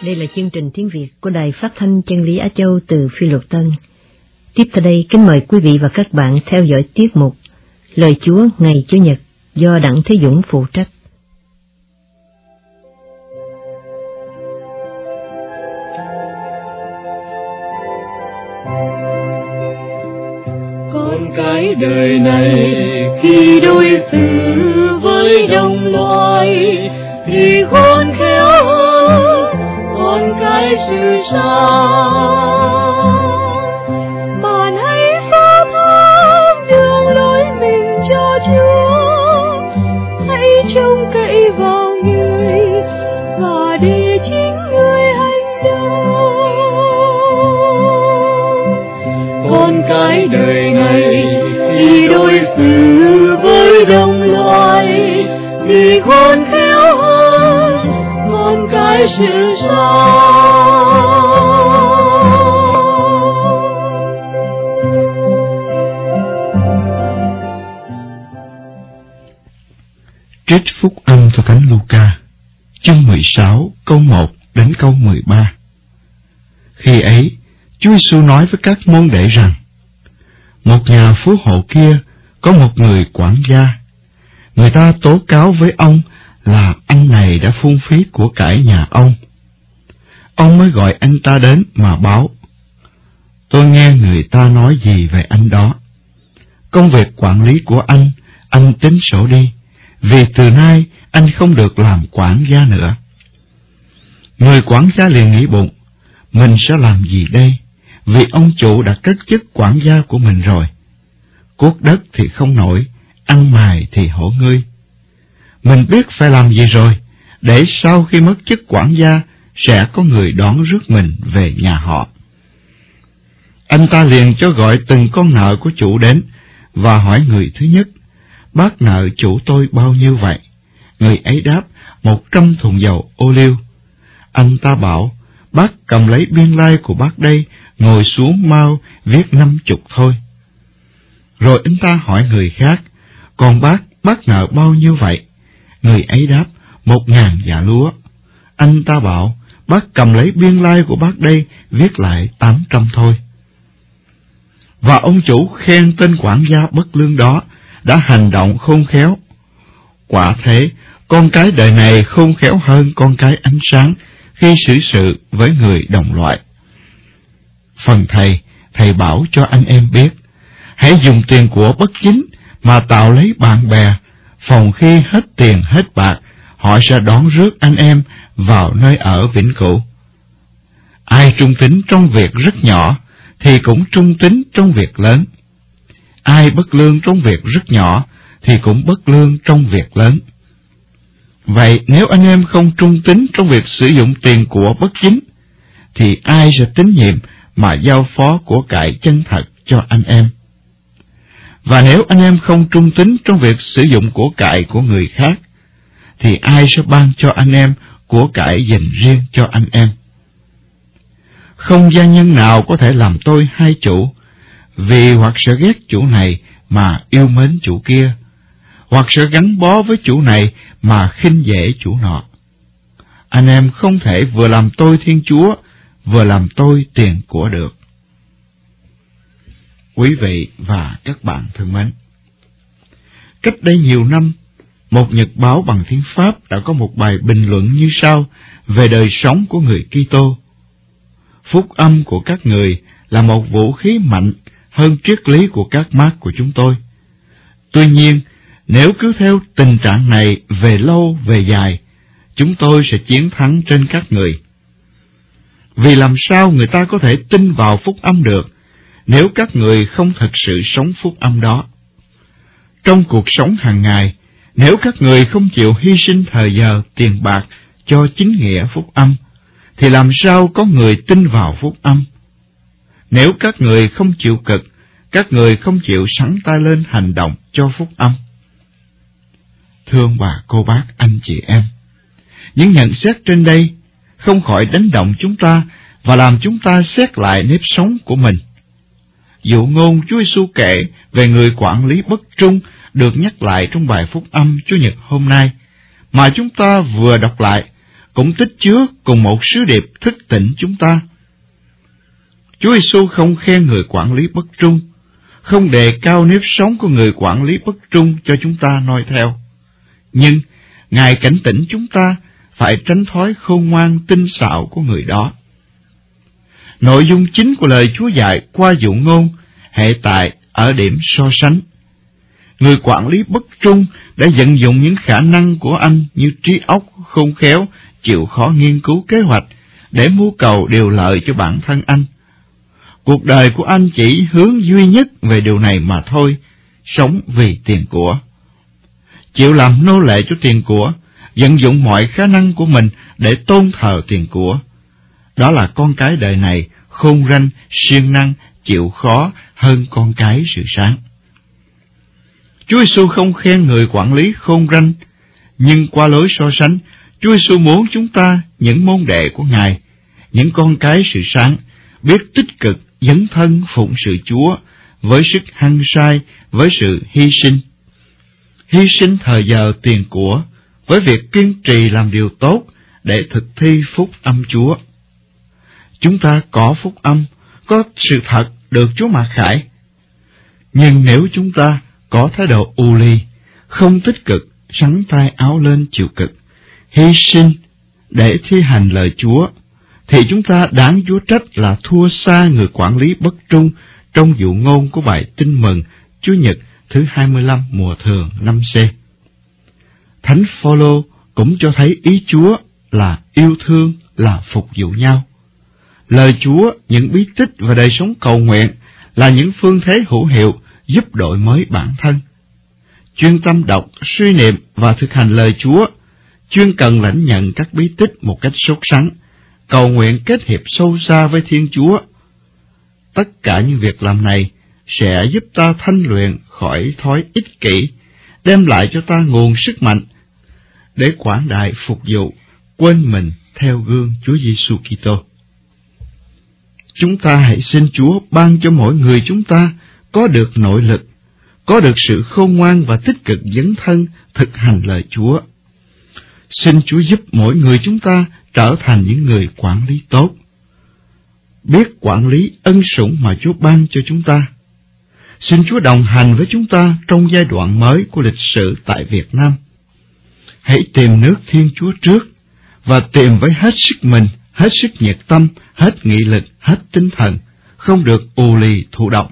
Đây là chương trình tiếng Việt của Đài Phát thanh Chân lý Á Châu từ Phi Luật Tân. Tiếp theo đây, kính mời quý vị và các bạn theo dõi tiết mục Lời Chúa ngày Chủ nhật do Đặng Thế Dũng phụ trách. Con cái đời này khi đối xử với đồng loài thì khôn khéo hơn con cái sự sáng. Bạn hãy phá thác đường lối mình cho Chúa, hãy trông cậy vào Người và để chính Người hành động. Con cái đời này khi đối xử với đồng loài thì khôn khéo hơn con cái sự sáng. Trích phúc âm theo Thánh Luca, chương 16, câu 1 đến câu 13. Khi ấy, Chúa Giêsu nói với các môn đệ rằng: một nhà phú hộ kia có một người quản gia. Người ta tố cáo với ông là anh này đã phung phí của cải nhà ông. Ông mới gọi anh ta đến mà báo: tôi nghe người ta nói gì về anh đó. Công việc quản lý của anh tính sổ đi, vì từ nay anh không được làm quản gia nữa. Người quản gia liền nghĩ bụng: mình sẽ làm gì đây, vì ông chủ đã cất chức quản gia của mình rồi. Cuốc đất thì không nổi, ăn mài thì hổ ngươi. Mình biết phải làm gì rồi, để sau khi mất chức quản gia sẽ có người đón rước mình về nhà họ. Anh ta liền cho gọi từng con nợ của chủ đến và hỏi người thứ nhất: bác nợ chủ tôi bao nhiêu vậy? Người ấy đáp: 100 thùng dầu ô liu. Anh ta bảo: bác cầm lấy biên lai của bác đây, ngồi xuống mau viết 50 thôi. Rồi anh ta hỏi người khác: còn bác nợ bao nhiêu vậy? Người ấy đáp: 1000 dạ lúa. Anh ta bảo: bác cầm lấy biên lai của bác đây, viết lại 800 thôi. Và ông chủ khen tên quản gia bất lương đó đã hành động khôn khéo. Quả thế, con cái đời này khôn khéo hơn con cái ánh sáng khi xử sự với người đồng loại. Phần thầy bảo cho anh em biết, hãy dùng tiền của bất chính mà tạo lấy bạn bè, phòng khi hết tiền hết bạc, họ sẽ đón rước anh em vào nơi ở vĩnh cửu. Ai trung tín trong việc rất nhỏ thì cũng trung tín trong việc lớn. Ai bất lương trong việc rất nhỏ thì cũng bất lương trong việc lớn. Vậy nếu anh em không trung tín trong việc sử dụng tiền của bất chính, thì ai sẽ tín nhiệm mà giao phó của cải chân thật cho anh em? Và nếu anh em không trung tín trong việc sử dụng của cải của người khác, thì ai sẽ ban cho anh em của cải dành riêng cho anh em? Không gia nhân nào có thể làm tôi hai chủ, vì hoặc sẽ ghét chủ này mà yêu mến chủ kia, hoặc sẽ gắn bó với chủ này mà khinh dễ chủ nọ. Anh em không thể vừa làm tôi Thiên Chúa, vừa làm tôi tiền của được. Quý vị và các bạn thân mến, cách đây nhiều năm, một nhật báo bằng tiếng Pháp đã có một bài bình luận như sau về đời sống của người Kitô: phúc âm của các người là một vũ khí mạnh hơn triết lý của các mác của chúng tôi. Tuy nhiên, nếu cứ theo tình trạng này về lâu về dài, chúng tôi sẽ chiến thắng trên các người. Vì làm sao người ta có thể tin vào phúc âm được nếu các người không thực sự sống phúc âm đó? Trong cuộc sống hàng ngày, nếu các người không chịu hy sinh thời giờ, tiền bạc cho chính nghĩa phúc âm, thì làm sao có người tin vào phúc âm? Nếu các người không chịu cực, các người không chịu sắn tay lên hành động cho phúc âm. Thương bà cô bác, anh chị em, những nhận xét trên đây không khỏi đánh động chúng ta và làm chúng ta xét lại nếp sống của mình. Dụ ngôn Chúa Giêsu kể về người quản lý bất trung được nhắc lại trong bài phúc âm Chủ nhật hôm nay, mà chúng ta vừa đọc lại, cũng tích chứa cùng một sứ điệp thức tỉnh chúng ta. Chúa Giêsu không khen người quản lý bất trung, không đề cao nếp sống của người quản lý bất trung cho chúng ta noi theo. Nhưng Ngài cảnh tỉnh chúng ta phải tránh thói khôn ngoan tinh xảo của người đó. Nội dung chính của lời Chúa dạy qua dụ ngôn hệ tại ở điểm so sánh. Người quản lý bất trung đã vận dụng những khả năng của anh như trí óc khôn khéo, chịu khó nghiên cứu kế hoạch để mưu cầu điều lợi cho bản thân anh. Cuộc đời của anh chỉ hướng duy nhất về điều này mà thôi, sống vì tiền của. Chịu làm nô lệ cho tiền của, vận dụng mọi khả năng của mình để tôn thờ tiền của. Đó là con cái đời này khôn ranh, siêng năng, chịu khó hơn con cái sự sáng. Chúa Giêsu không khen người quản lý khôn ranh, nhưng qua lối so sánh, Chúa Giêsu muốn chúng ta, những môn đệ của Ngài, những con cái sự sáng, biết tích cực dấn thân phụng sự Chúa với sức hăng say, với sự hy sinh thời giờ tiền của, với việc kiên trì làm điều tốt để thực thi phúc âm Chúa. Chúng ta có phúc âm, có sự thật được Chúa mặc khải. Nhưng nếu chúng ta có thái độ u ly, không tích cực, sắn tay áo lên chịu cực, hy sinh để thi hành lời Chúa, thì chúng ta đáng Chúa trách là thua xa người quản lý bất trung trong dụ ngôn của bài tin mừng Chủ nhật thứ 25 mùa thường năm C. Thánh Phaolô cũng cho thấy ý Chúa là yêu thương, là phục vụ nhau. Lời Chúa, những bí tích và đời sống cầu nguyện là những phương thế hữu hiệu giúp đổi mới bản thân. Chuyên tâm đọc, suy niệm và thực hành lời Chúa, chuyên cần lãnh nhận các bí tích một cách sốt sắng, cầu nguyện kết hiệp sâu xa với Thiên Chúa. Tất cả những việc làm này sẽ giúp ta thanh luyện khỏi thói ích kỷ, đem lại cho ta nguồn sức mạnh để quảng đại phục vụ, quên mình theo gương Chúa Giêsu Kitô. Chúng ta hãy xin Chúa ban cho mỗi người chúng ta có được nội lực, có được sự khôn ngoan và tích cực dấn thân thực hành lời Chúa. Xin Chúa giúp mỗi người chúng ta trở thành những người quản lý tốt, biết quản lý ân sủng mà Chúa ban cho chúng ta. Xin Chúa đồng hành với chúng ta trong giai đoạn mới của lịch sử tại Việt Nam. Hãy tìm nước Thiên Chúa trước và tìm với hết sức mình, hết sức nhiệt tâm, hết nghị lực, hết tinh thần, không được ù lì thụ động.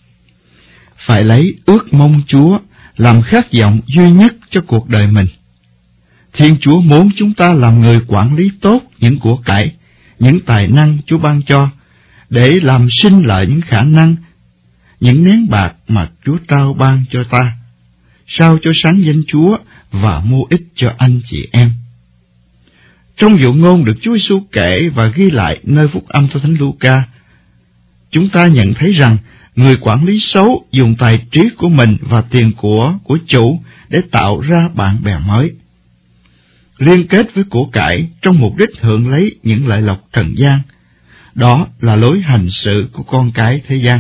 Phải lấy ước mong Chúa làm khát vọng duy nhất cho cuộc đời mình. Thiên Chúa muốn chúng ta làm người quản lý tốt những của cải, những tài năng Chúa ban cho, để làm sinh lợi những khả năng, những nén bạc mà Chúa trao ban cho ta, sao cho sáng danh Chúa và mua ích cho anh chị em. Trong dụ ngôn được Chúa Giêsu kể và ghi lại nơi phúc âm theo Thánh Luca, chúng ta nhận thấy rằng người quản lý xấu dùng tài trí của mình và tiền của chủ để tạo ra bạn bè mới, liên kết với của cải trong mục đích hưởng lấy những lợi lộc trần gian. Đó là lối hành sự của con cái thế gian.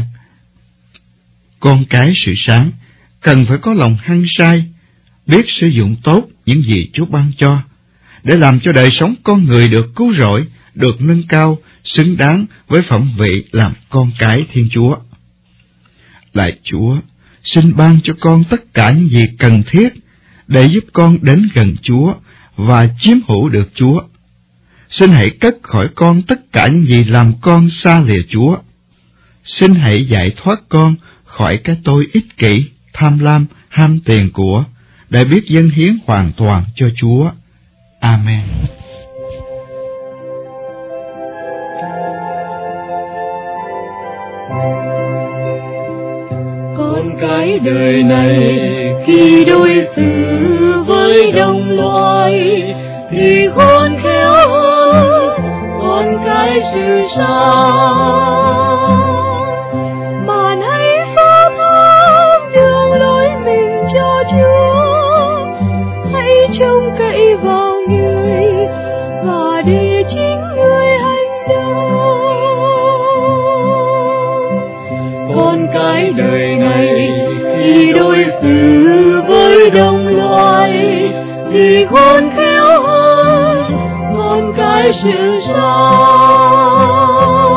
Con cái sự sáng cần phải có lòng hăng say, biết sử dụng tốt những gì Chúa ban cho, để làm cho đời sống con người được cứu rỗi, được nâng cao, xứng đáng với phẩm vị làm con cái Thiên Chúa. Lạy Chúa, xin ban cho con tất cả những gì cần thiết để giúp con đến gần Chúa và chiếm hữu được Chúa. Xin hãy cất khỏi con tất cả những gì làm con xa lìa Chúa. Xin hãy giải thoát con khỏi cái tôi ích kỷ, tham lam, ham tiền của, để biết dâng hiến hoàn toàn cho Chúa. Amen. Con cái đời này khi đối xử với đồng loài thì khôn khéo hơn con cái sự sáng. Bạn hãy phó thác đường lối mình cho Chúa, hãy trông cậy vào Người và để chính Người hành động. Con cái đời này khi đối xử với đồng loài thì khôn khéo hơn con cái sự sống.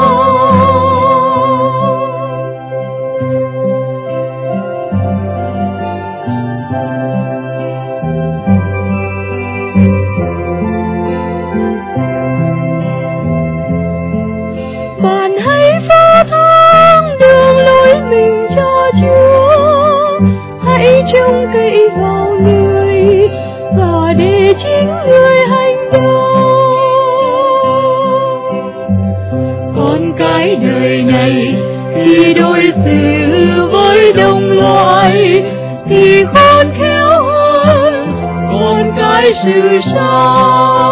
Bạn hãy phó thác đường lối mình cho Chúa, hãy trông cậy vào người và để chính người hành động. Còn cái đời này khi đối xử với đồng loại thì khôn khéo hơn, còn cái sự sống